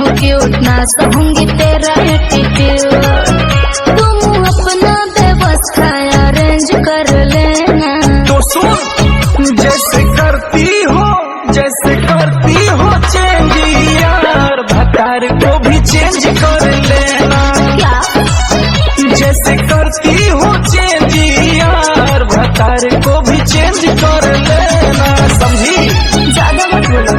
Cute ना सहूंगी तेरा attitude. तुम अपना व्यवस्था अरेंज कर लेना। तो सुन, जैसे करती हो चेंज यार, भतार को भी चेंज कर लेना। क्या? जैसे करती हो चेंज यार, भतार को भी चेंज कर लेना, समझी? ज्यादा मत बोलो।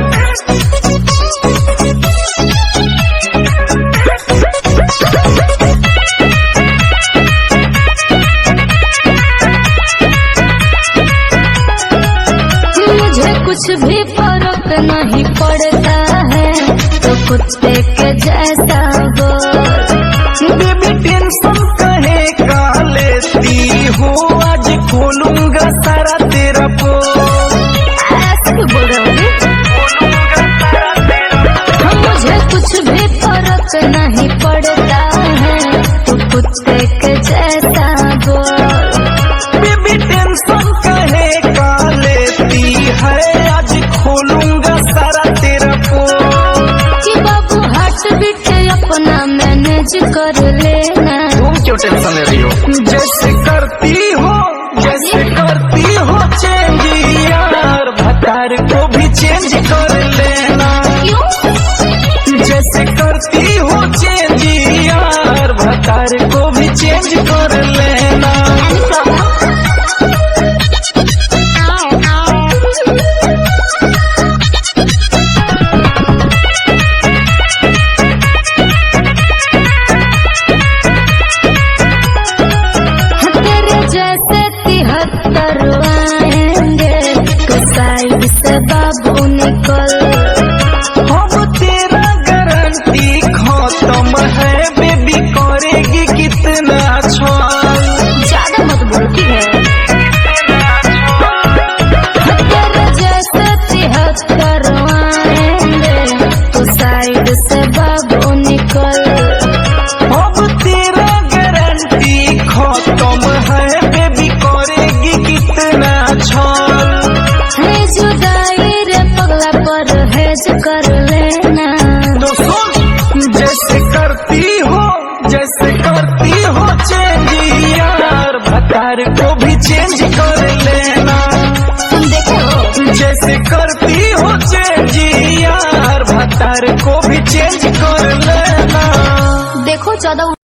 मुझे कुछ भी फर्क नहीं पड़ता है, तो कुत्ते के जैसा बोल। बेबी टेंशन कहे का लेती हो, आज खोलूंगा सारा तेरा पोल। ऐसे क्यों बोल रहे हो? मुझे कुछ भी फर्क नहीं पड़ता है, तो कुत्ते के जैसा बोल। बेबी टेंशन कहे का लेती है, आज खोलूंगा सारा तेरा पोल। कि बाबू हार्ट बीट अपना मैनेज कर लेना। तुम क्यों टेंशन ले रही हो? जैसे करती हो चेंज यार, भतार को भी चेंज कर लेना। क्यों? जैसे करती हो चेंज यार, भतार को भी चेंज कर लेना। तेरे जैसे 73 आएंगे, तो साइड से बाबू निकल। हम तेरा गारंटी खत्म है, बेबी करेगी कितना छल। ज्यादा मत बोल, ठीक है? तेरे जैसे 73 आएंगे, तो साइड से बाबू निकल। अब तेरा गारंटी खत्म है, बेबी करेगी कितना छल। है जुदाई रे पगला, पर हेज कर लेना। तो सुन, जैसे करती हो चेंज यार, भतार को भी चेंज कर लेना। तुम देखे हो? जैसे करती हो चेंज यार, भतार को भी चेंज कर लेना। देखो 14